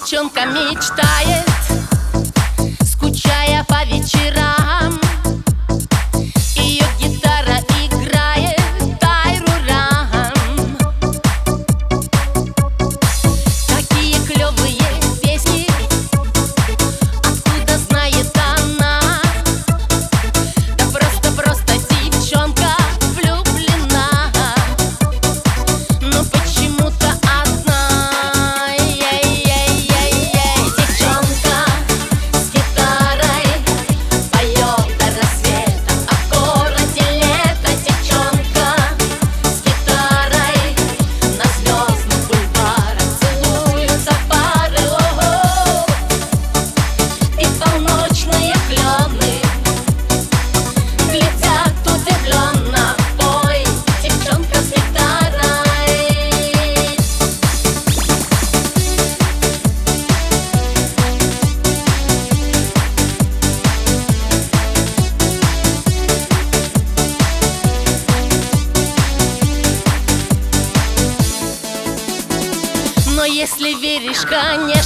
девчонка мечтает, скучая по вечерам. Ее гитара играет тайрурам. Такие клевые песни, откуда знает она? Да просто девчонка влюблена, но почему-то одна. Девчонка с гитарой поет до рассвета, а в городе лето. Девчонка с гитарой на звездных бульварах целуются пары. Ого! И полночные клены глядят удивленно в бой. Девчонка с гитарой. Но если веришь, конечно,